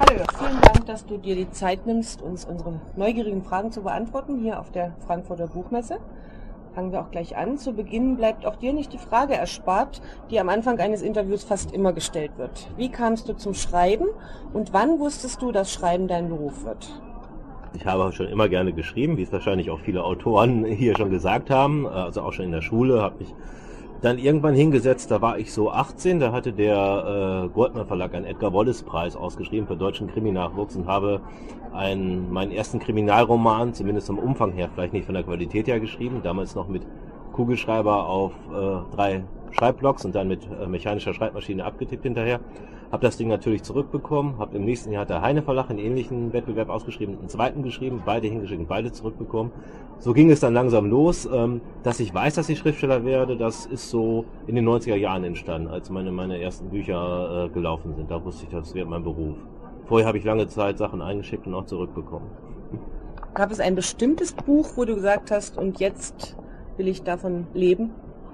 Nö, vielen Dank, dass du dir die Zeit nimmst, uns unsere neugierigen Fragen zu beantworten hier auf der Frankfurter Buchmesse. Fangen wir auch gleich an. Zu Beginn bleibt auch dir nicht die Frage erspart, die am Anfang eines Interviews fast immer gestellt wird. Wie kamst du zum Schreiben und wann wusstest du, dass Schreiben dein Beruf wird? Ich habe schon immer gerne geschrieben, wie es wahrscheinlich auch viele Autoren hier schon gesagt haben, also auch schon in der Schule, habe mich dann irgendwann hingesetzt, da war ich so 18, da hatte der Goldmann Verlag einen Edgar-Wallace-Preis ausgeschrieben für deutschen Kriminalnachwuchs und habe meinen ersten Kriminalroman, zumindest vom Umfang her, vielleicht nicht von der Qualität her geschrieben, damals noch mit Kugelschreiber auf 3 Schreibblocks und dann mit mechanischer Schreibmaschine abgetippt hinterher. Habe das Ding natürlich zurückbekommen, habe im nächsten Jahr der Heine Verlag einen ähnlichen Wettbewerb ausgeschrieben, einen zweiten geschrieben, beide hingeschickt und beide zurückbekommen. So ging es dann langsam los. Dass ich weiß, dass ich Schriftsteller werde, das ist so in den 90er Jahren entstanden, als meine ersten Bücher gelaufen sind. Da wusste ich, das wird mein Beruf. Vorher habe ich lange Zeit Sachen eingeschickt und auch zurückbekommen. Gab es ein bestimmtes Buch, wo du gesagt hast, und jetzt will ich davon leben?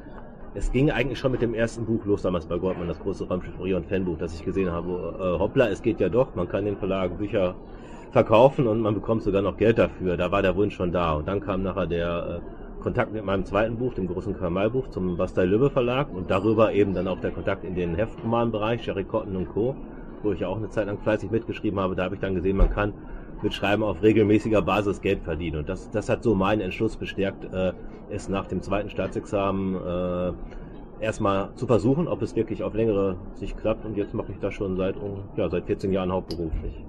Es ging eigentlich schon mit dem ersten Buch los, damals bei Goldmann, das große Raumschiff Orion Fanbuch, das ich gesehen habe. Hoppla, es geht ja doch, man kann den Verlagen Bücher verkaufen und man bekommt sogar noch Geld dafür. Da war der Wunsch schon da. Und dann kam nachher der Kontakt mit meinem zweiten Buch, dem großen Karl-May-Buch, zum Bastei-Lübbe Verlag und darüber eben dann auch der Kontakt in den Heftromanbereich, Jerry Cotton und Co., wo ich ja auch eine Zeit lang fleißig mitgeschrieben habe. Da habe ich dann gesehen, man kann mit Schreiben auf regelmäßiger Basis Geld verdienen. Und das hat so meinen Entschluss bestärkt, es nach dem zweiten Staatsexamen erstmal zu versuchen, ob es wirklich auf längere Sicht klappt. Und jetzt mache ich das schon seit 14 Jahren hauptberuflich.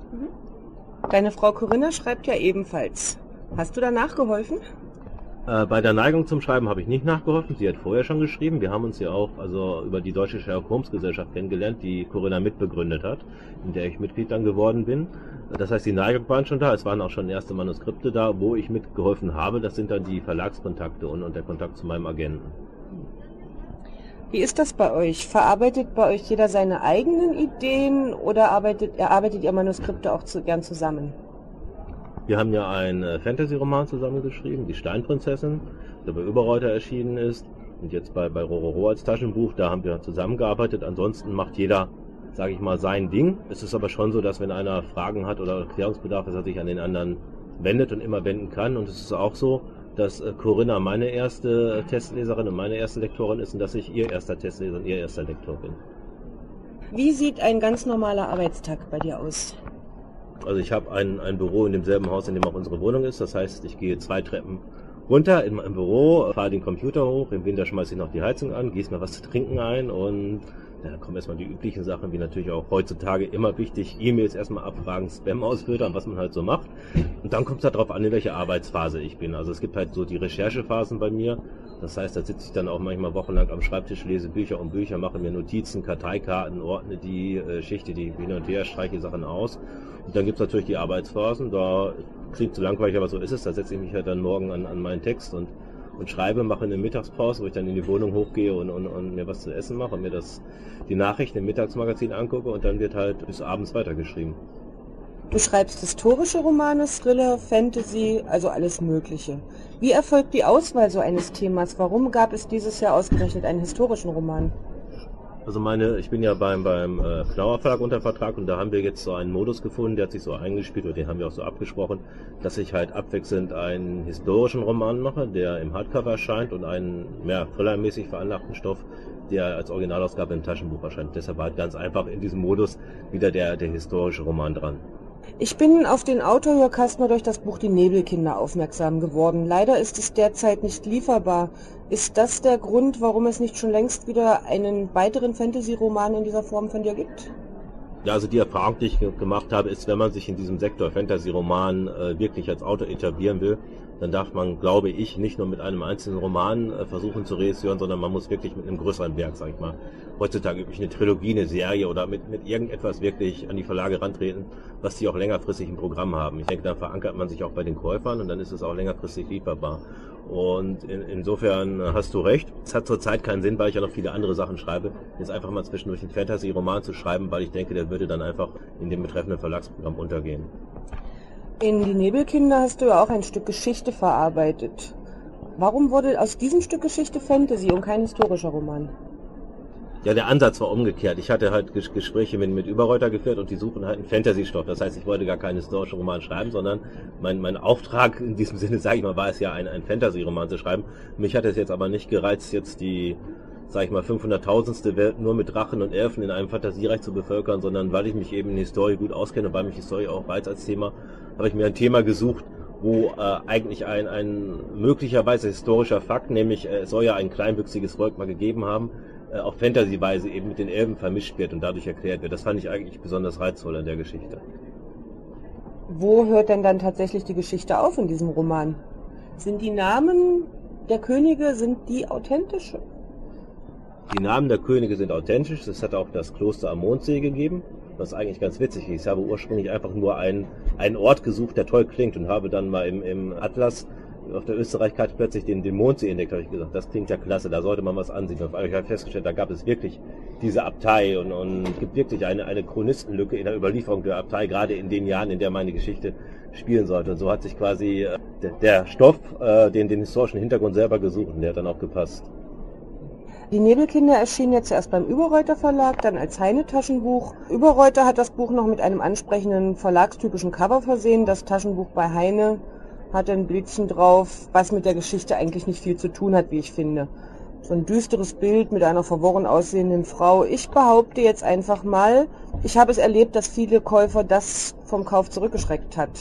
Deine Frau Corinna schreibt ja ebenfalls. Hast du da nachgeholfen? Bei der Neigung zum Schreiben habe ich nicht nachgeholfen. Sie hat vorher schon geschrieben. Wir haben uns ja auch über die Deutsche Sherlock Holmes Gesellschaft kennengelernt, die Corinna mitbegründet hat, in der ich Mitglied dann geworden bin. Das heißt, die Neigung waren schon da. Es waren auch schon erste Manuskripte da, wo ich mitgeholfen habe. Das sind dann die Verlagskontakte und der Kontakt zu meinem Agenten. Wie ist das bei euch? Verarbeitet bei euch jeder seine eigenen Ideen oder erarbeitet ihr Manuskripte auch gern zusammen? Wir haben ja einen Fantasy-Roman zusammengeschrieben, die Steinprinzessin, der bei Überreuter erschienen ist und jetzt bei Rororo als Taschenbuch, da haben wir zusammengearbeitet. Ansonsten macht jeder, sage ich mal, sein Ding. Es ist aber schon so, dass wenn einer Fragen hat oder Klärungsbedarf, dass er sich an den anderen wendet und immer wenden kann. Und es ist auch so, dass Corinna meine erste Testleserin und meine erste Lektorin ist und dass ich ihr erster Testleser und ihr erster Lektor bin. Wie sieht ein ganz normaler Arbeitstag bei dir aus? Also ich habe ein Büro in demselben Haus, in dem auch unsere Wohnung ist. Das heißt, ich gehe 2 Treppen runter in meinem Büro, fahre den Computer hoch, im Winter schmeiße ich noch die Heizung an, gieße mir was zu trinken ein und dann kommen erstmal die üblichen Sachen, wie natürlich auch heutzutage immer wichtig, E-Mails erstmal abfragen, Spam ausfiltern, was man halt so macht. Und dann kommt es halt darauf an, in welcher Arbeitsphase ich bin. Also es gibt halt so die Recherchephasen bei mir. Das heißt, da sitze ich dann auch manchmal wochenlang am Schreibtisch, lese Bücher um Bücher, mache mir Notizen, Karteikarten, ordne die, schichte die hin und her, streiche Sachen aus. Und dann gibt es natürlich die Arbeitsphasen, da klingt zu langweilig, aber so ist es. Da setze ich mich halt dann morgen an meinen Text und schreibe, mache eine Mittagspause, wo ich dann in die Wohnung hochgehe und mir was zu essen mache und mir die Nachrichten im Mittagsmagazin angucke und dann wird halt bis abends weitergeschrieben. Du schreibst historische Romane, Thriller, Fantasy, also alles Mögliche. Wie erfolgt die Auswahl so eines Themas? Warum gab es dieses Jahr ausgerechnet einen historischen Roman? Also ich bin ja beim Knauer Verlag unter Vertrag und da haben wir jetzt so einen Modus gefunden, der hat sich so eingespielt oder den haben wir auch so abgesprochen, dass ich halt abwechselnd einen historischen Roman mache, der im Hardcover erscheint und einen mehr thrillermäßig veranlagten Stoff, der als Originalausgabe im Taschenbuch erscheint. Deshalb war halt ganz einfach in diesem Modus wieder der historische Roman dran. Ich bin auf den Autor Jörg Kastner durch das Buch Die Nebelkinder aufmerksam geworden. Leider ist es derzeit nicht lieferbar. Ist das der Grund, warum es nicht schon längst wieder einen weiteren Fantasy-Roman in dieser Form von dir gibt? Ja, also die Erfahrung, die ich gemacht habe, ist, wenn man sich in diesem Sektor Fantasy-Roman wirklich als Autor etablieren will, dann darf man, glaube ich, nicht nur mit einem einzelnen Roman versuchen zu reüssieren, sondern man muss wirklich mit einem größeren Werk, sag ich mal, heutzutage üblich eine Trilogie, eine Serie oder mit irgendetwas wirklich an die Verlage rantreten, was die auch längerfristig im Programm haben. Ich denke, dann verankert man sich auch bei den Käufern und dann ist es auch längerfristig lieferbar. Und insofern hast du recht. Es hat zurzeit keinen Sinn, weil ich ja noch viele andere Sachen schreibe, jetzt einfach mal zwischendurch einen Fantasy-Roman zu schreiben, weil ich denke, der würde dann einfach in dem betreffenden Verlagsprogramm untergehen. In Die Nebelkinder hast du ja auch ein Stück Geschichte verarbeitet. Warum wurde aus diesem Stück Geschichte Fantasy und kein historischer Roman? Ja, der Ansatz war umgekehrt. Ich hatte halt Gespräche mit Überreuter geführt und die suchen halt einen Fantasy-Stoff. Das heißt, ich wollte gar keinen historischen Roman schreiben, sondern mein Auftrag in diesem Sinne, sage ich mal, war es ja, ein Fantasy-Roman zu schreiben. Mich hat es jetzt aber nicht gereizt, jetzt die, sag ich mal, 500.000ste Welt nur mit Drachen und Elfen in einem Fantasiereich zu bevölkern, sondern weil ich mich eben in Historie gut auskenne und weil mich Historie auch reizt als Thema, habe ich mir ein Thema gesucht, wo eigentlich ein möglicherweise historischer Fakt, nämlich es soll ja ein kleinwüchsiges Volk mal gegeben haben, auf Fantasy-Weise eben mit den Elben vermischt wird und dadurch erklärt wird. Das fand ich eigentlich besonders reizvoll an der Geschichte. Wo hört denn dann tatsächlich die Geschichte auf in diesem Roman? Sind die Namen der Könige, sind die authentisch? Die Namen der Könige sind authentisch. Es hat auch das Kloster am Mondsee gegeben, was eigentlich ganz witzig ist. Ich habe ursprünglich einfach nur einen Ort gesucht, der toll klingt und habe dann mal im Atlas auf der Österreich-Karte plötzlich den Mondsee entdeckt. Habe ich gesagt, das klingt ja klasse, da sollte man was ansehen. Und ich habe festgestellt, da gab es wirklich diese Abtei und es gibt wirklich eine Chronistenlücke in der Überlieferung der Abtei, gerade in den Jahren, in der meine Geschichte spielen sollte. Und so hat sich quasi der Stoff den historischen Hintergrund selber gesucht und der hat dann auch gepasst. Die Nebelkinder erschienen jetzt zuerst beim Überreuter Verlag, dann als Heine-Taschenbuch. Überreuter hat das Buch noch mit einem ansprechenden verlagstypischen Cover versehen. Das Taschenbuch bei Heine hat ein Blitzen drauf, was mit der Geschichte eigentlich nicht viel zu tun hat, wie ich finde. So ein düsteres Bild mit einer verworren aussehenden Frau. Ich behaupte jetzt einfach mal, ich habe es erlebt, dass viele Käufer das vom Kauf zurückgeschreckt hat.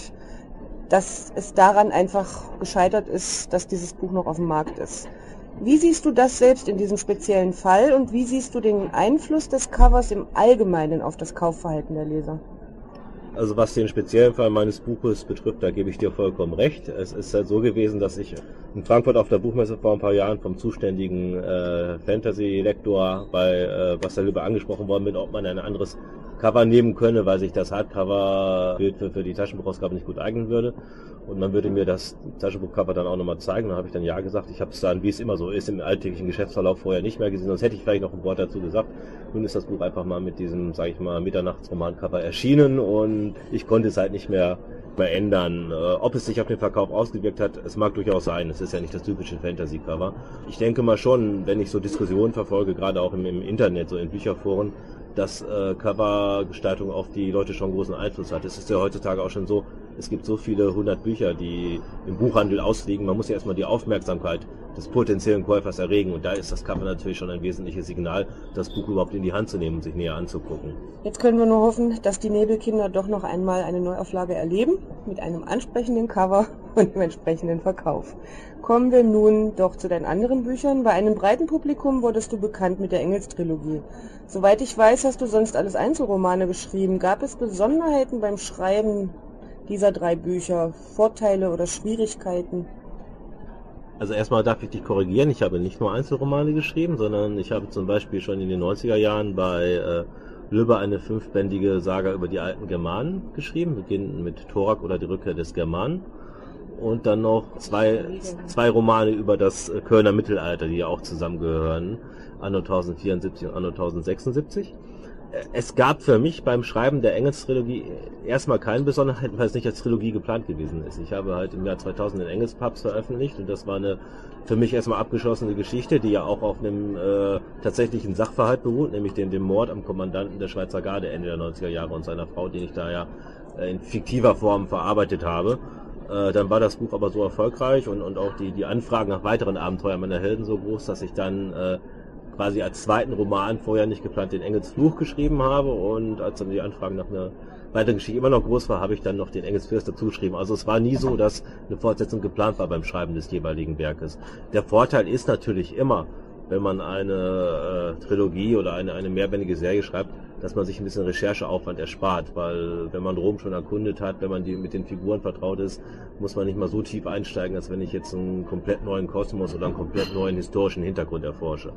Dass es daran einfach gescheitert ist, dass dieses Buch noch auf dem Markt ist. Wie siehst du das selbst in diesem speziellen Fall und wie siehst du den Einfluss des Covers im Allgemeinen auf das Kaufverhalten der Leser? Also was den speziellen Fall meines Buches betrifft, da gebe ich dir vollkommen recht. Es ist halt so gewesen, dass ich in Frankfurt auf der Buchmesse vor ein paar Jahren vom zuständigen Fantasy-Lektor bei Wasserlübbe angesprochen worden bin, ob man ein anderes Cover nehmen könne, weil sich das Hardcover-Bild für die Taschenbuchausgabe nicht gut eignen würde. Und man würde mir das Taschenbuchcover dann auch nochmal zeigen. Dann habe ich dann ja gesagt. Ich habe es dann, wie es immer so ist, im alltäglichen Geschäftsverlauf vorher nicht mehr gesehen. Sonst hätte ich vielleicht noch ein Wort dazu gesagt. Nun ist das Buch einfach mal mit diesem, sage ich mal, Mitternachtsroman-Cover erschienen und ich konnte es halt nicht mehr ändern. Ob es sich auf den Verkauf ausgewirkt hat, es mag durchaus sein. Es ist ja nicht das typische Fantasy-Cover. Ich denke mal schon, wenn ich so Diskussionen verfolge, gerade auch im Internet, so in Bücherforen, dass Covergestaltung auf die Leute schon großen Einfluss hat. Es ist ja heutzutage auch schon so, es gibt so viele 100 Bücher, die im Buchhandel ausliegen. Man muss ja erstmal die Aufmerksamkeit des potenziellen Käufers erregen. Und da ist das Cover natürlich schon ein wesentliches Signal, das Buch überhaupt in die Hand zu nehmen und sich näher anzugucken. Jetzt können wir nur hoffen, dass die Nebelkinder doch noch einmal eine Neuauflage erleben, mit einem ansprechenden Cover und dem entsprechenden Verkauf. Kommen wir nun doch zu deinen anderen Büchern. Bei einem breiten Publikum wurdest du bekannt mit der Engelstrilogie. Soweit ich weiß, hast du sonst alles Einzelromane geschrieben. Gab es Besonderheiten beim Schreiben dieser 3 Bücher, Vorteile oder Schwierigkeiten? Also erstmal darf ich dich korrigieren, ich habe nicht nur Einzelromane geschrieben, sondern ich habe zum Beispiel schon in den 90er Jahren bei Lübbe eine 5-bändige Saga über die alten Germanen geschrieben, beginnend mit Thorak oder die Rückkehr des Germanen. Und dann noch zwei Romane über das Kölner Mittelalter, die ja auch zusammengehören, Anno 1074 und Anno 1076. Es gab für mich beim Schreiben der Engelstrilogie erstmal keine Besonderheiten, weil es nicht als Trilogie geplant gewesen ist. Ich habe halt im Jahr 2000 den Engelspapst veröffentlicht und das war eine für mich erstmal abgeschlossene Geschichte, die ja auch auf einem tatsächlichen Sachverhalt beruht, nämlich dem Mord am Kommandanten der Schweizer Garde Ende der 90er Jahre und seiner Frau, den ich da ja in fiktiver Form verarbeitet habe. Dann war das Buch aber so erfolgreich und auch die Anfragen nach weiteren Abenteuern meiner Helden so groß, dass ich dann quasi als zweiten Roman vorher nicht geplant den Engelsfluch geschrieben habe und als dann die Anfragen nach einer weiteren Geschichte immer noch groß war, habe ich dann noch den Engelsfürst dazu geschrieben. Also es war nie so, dass eine Fortsetzung geplant war beim Schreiben des jeweiligen Werkes. Der Vorteil ist natürlich immer, wenn man eine Trilogie oder eine mehrbändige Serie schreibt, dass man sich ein bisschen Rechercheaufwand erspart, weil wenn man Rom schon erkundet hat, wenn man mit den Figuren vertraut ist, muss man nicht mal so tief einsteigen, als wenn ich jetzt einen komplett neuen Kosmos oder einen komplett neuen historischen Hintergrund erforsche.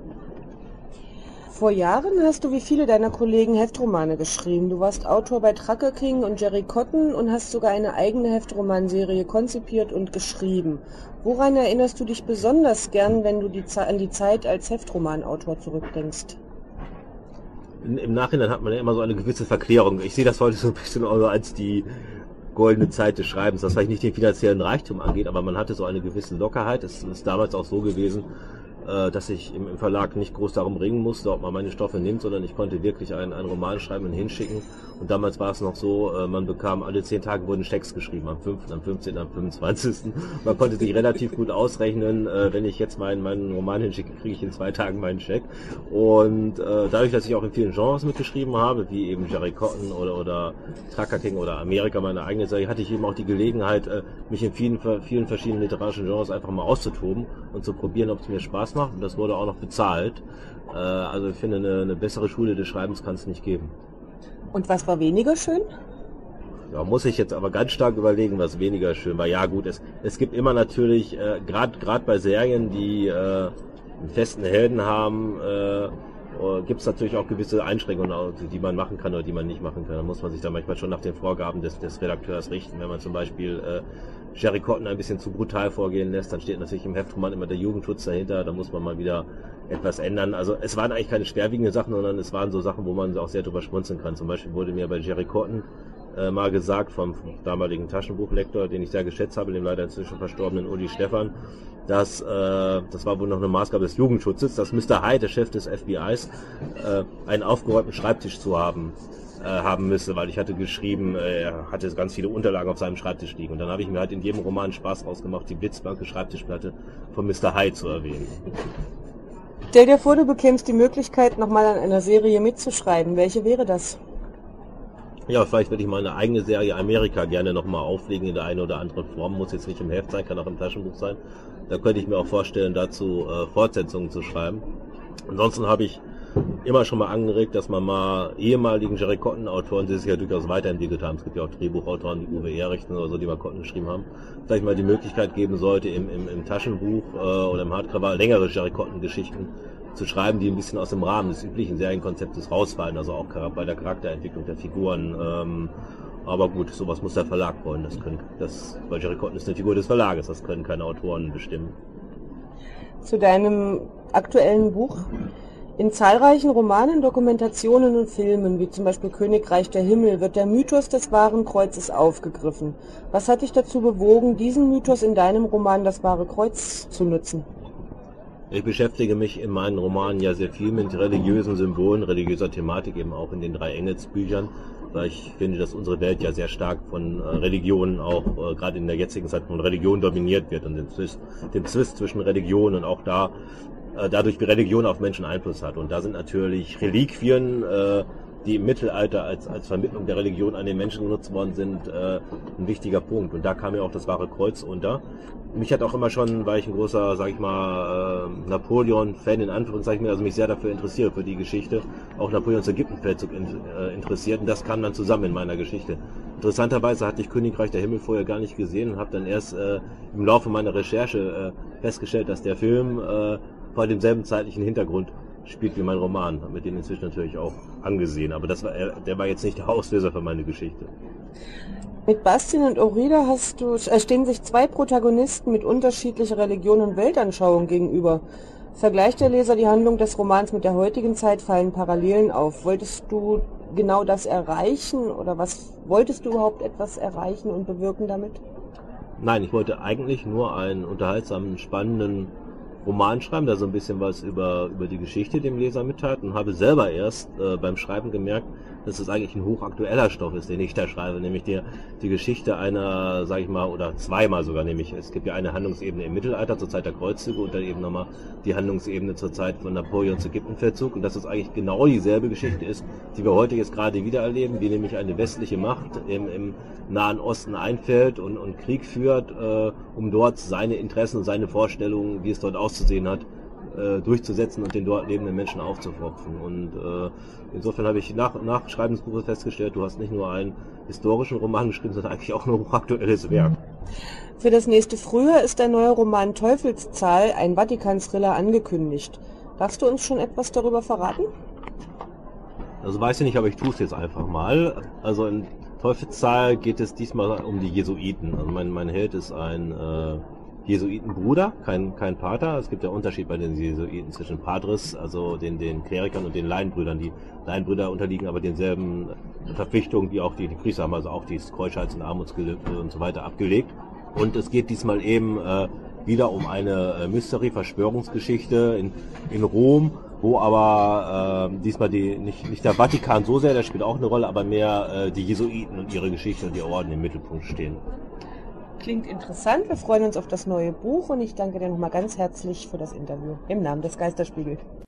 Vor Jahren hast du wie viele deiner Kollegen Heftromane geschrieben. Du warst Autor bei Trucker King und Jerry Cotton und hast sogar eine eigene Heftromanserie konzipiert und geschrieben. Woran erinnerst du dich besonders gern, wenn du an die Zeit als Heftromanautor zurückdenkst? Im Nachhinein hat man ja immer so eine gewisse Verklärung. Ich sehe das heute so ein bisschen als die goldene Zeit des Schreibens, das vielleicht nicht den finanziellen Reichtum angeht, aber man hatte so eine gewisse Lockerheit. Es ist damals auch so gewesen, dass ich im Verlag nicht groß darum ringen musste, ob man meine Stoffe nimmt, sondern ich konnte wirklich einen Roman schreiben und hinschicken. Und damals war es noch so, man bekam alle 10 Tage wurden Schecks geschrieben, am 5., am 15., am 25. Man konnte sich relativ gut ausrechnen, wenn ich jetzt meinen Roman hinschicke, kriege ich in 2 Tagen meinen Scheck. Und dadurch, dass ich auch in vielen Genres mitgeschrieben habe, wie eben Jerry Cotton oder Trucker King oder Amerika, meine eigene Serie, hatte ich eben auch die Gelegenheit, mich in vielen verschiedenen literarischen Genres einfach mal auszutoben und zu probieren, ob es mir Spaß macht. Und das wurde auch noch bezahlt. Also ich finde, eine bessere Schule des Schreibens kann es nicht geben. Und was war weniger schön? Ja, muss ich jetzt aber ganz stark überlegen, was weniger schön war. Ja gut, es gibt immer natürlich, gerade bei Serien, die einen festen Helden haben, gibt es natürlich auch gewisse Einschränkungen, die man machen kann oder die man nicht machen kann. Da muss man sich dann manchmal schon nach den Vorgaben des Redakteurs richten. Wenn man zum Beispiel Jerry Cotton ein bisschen zu brutal vorgehen lässt, dann steht natürlich im Heftroman immer der Jugendschutz dahinter. Da muss man mal wieder etwas ändern. Also es waren eigentlich keine schwerwiegenden Sachen, sondern es waren so Sachen, wo man auch sehr drüber schmunzeln kann. Zum Beispiel wurde mir bei Jerry Cotton mal gesagt vom damaligen Taschenbuchlektor, den ich sehr geschätzt habe, dem leider inzwischen verstorbenen Uli Stephan, dass, das war wohl noch eine Maßgabe des Jugendschutzes, dass Mr. Hyde, der Chef des FBIs, einen aufgeräumten Schreibtisch zu haben müsse, weil ich hatte geschrieben, er hatte ganz viele Unterlagen auf seinem Schreibtisch liegen. Und dann habe ich mir halt in jedem Roman Spaß rausgemacht, die blitzblanke Schreibtischplatte von Mr. Hyde zu erwähnen. Stell dir vor, du bekämst die Möglichkeit, nochmal an einer Serie mitzuschreiben. Welche wäre das? Ja, vielleicht würde ich meine eigene Serie Amerika gerne nochmal auflegen in der einen oder anderen Form. Muss jetzt nicht im Heft sein, kann auch im Taschenbuch sein. Da könnte ich mir auch vorstellen, dazu Fortsetzungen zu schreiben. Ansonsten habe ich immer schon mal angeregt, dass man mal ehemaligen Jerry Cotton-Autoren, die sich ja durchaus weiterentwickelt haben, es gibt ja auch Drehbuchautoren wie Uwe Ehrichten oder so, die mal Cotton geschrieben haben, vielleicht mal die Möglichkeit geben sollte, im Taschenbuch oder im Hardcover längere Jerry Cotton-Geschichten zu schreiben, die ein bisschen aus dem Rahmen des üblichen Serienkonzeptes rausfallen, also auch bei der Charakterentwicklung der Figuren. Aber gut, sowas muss der Verlag wollen. Weil Jerry Cotton ist eine Figur des Verlages, das können keine Autoren bestimmen. Zu deinem aktuellen Buch. In zahlreichen Romanen, Dokumentationen und Filmen, wie zum Beispiel Königreich der Himmel, wird der Mythos des wahren Kreuzes aufgegriffen. Was hat dich dazu bewogen, diesen Mythos in deinem Roman Das wahre Kreuz zu nutzen? Ich beschäftige mich in meinen Romanen ja sehr viel mit religiösen Symbolen, religiöser Thematik, eben auch in den 3 Engels-Büchern, weil ich finde, dass unsere Welt ja sehr stark von Religionen auch, gerade in der jetzigen Zeit, von Religion dominiert wird und dem Zwist zwischen Religionen und auch dadurch, wie Religion auf Menschen Einfluss hat. Und da sind natürlich Reliquien, die im Mittelalter als Vermittlung der Religion an den Menschen genutzt worden sind, ein wichtiger Punkt. Und da kam ja auch das wahre Kreuz unter. Mich hat auch immer schon, weil ich ein großer, sag ich mal, Napoleon-Fan in Anführungszeichen, also mich sehr dafür interessiert, für die Geschichte, auch Napoleons Ägyptenfeldzug interessiert. Und das kam dann zusammen in meiner Geschichte. Interessanterweise hatte ich Königreich der Himmel vorher gar nicht gesehen und habe dann erst im Laufe meiner Recherche festgestellt, dass der Film vor demselben zeitlichen Hintergrund spielt wie mein Roman, mit dem inzwischen natürlich auch angesehen. Aber der war jetzt nicht der Auslöser für meine Geschichte. Mit Bastien und Aurida stehen sich 2 Protagonisten mit unterschiedlicher Religion und Weltanschauung gegenüber. Vergleicht der Leser die Handlung des Romans mit der heutigen Zeit, fallen Parallelen auf. Wolltest du genau das erreichen oder wolltest du überhaupt etwas erreichen und bewirken damit? Nein, ich wollte eigentlich nur einen unterhaltsamen, spannenden Roman schreiben, der so ein bisschen was über die Geschichte dem Leser mitteilt, und habe selber erst beim Schreiben gemerkt, dass es eigentlich ein hochaktueller Stoff ist, den ich da schreibe, nämlich die Geschichte einer, sag ich mal, oder zweimal sogar, nämlich es gibt ja eine Handlungsebene im Mittelalter zur Zeit der Kreuzzüge und dann eben nochmal die Handlungsebene zur Zeit von Napoleons Ägyptenfeldzug, und dass es eigentlich genau dieselbe Geschichte ist, die wir heute jetzt gerade wieder erleben, wie nämlich eine westliche Macht im Nahen Osten einfällt und Krieg führt, um dort seine Interessen und seine Vorstellungen, wie es dort auszusehen hat, durchzusetzen und den dort lebenden Menschen aufzupropfen. Und insofern habe ich nach Schreiben des Buches festgestellt, du hast nicht nur einen historischen Roman geschrieben, sondern eigentlich auch ein hochaktuelles Werk. Für das nächste Frühjahr ist der neue Roman Teufelszahl, ein Vatikan-Thriller, angekündigt. Darfst du uns schon etwas darüber verraten? Also weiß ich nicht, aber ich tue es jetzt einfach mal. Also in Teufelszahl geht es diesmal um die Jesuiten. Also mein Held ist ein Jesuitenbruder, kein Pater. Es gibt ja Unterschied bei den Jesuiten zwischen Padres, also den Klerikern, und den Laienbrüdern. Die Laienbrüder unterliegen aber denselben Verpflichtungen, wie auch die Priester haben, also auch dieses Keuschheits- und Armutsgelübde und so weiter abgelegt. Und es geht diesmal eben wieder um eine Mystery-Verschwörungsgeschichte in Rom, wo aber diesmal nicht der Vatikan so sehr, der spielt auch eine Rolle, aber mehr die Jesuiten und ihre Geschichte und die Orden im Mittelpunkt stehen. Klingt interessant. Wir freuen uns auf das neue Buch und ich danke dir nochmal ganz herzlich für das Interview im Namen des Geisterspiegel.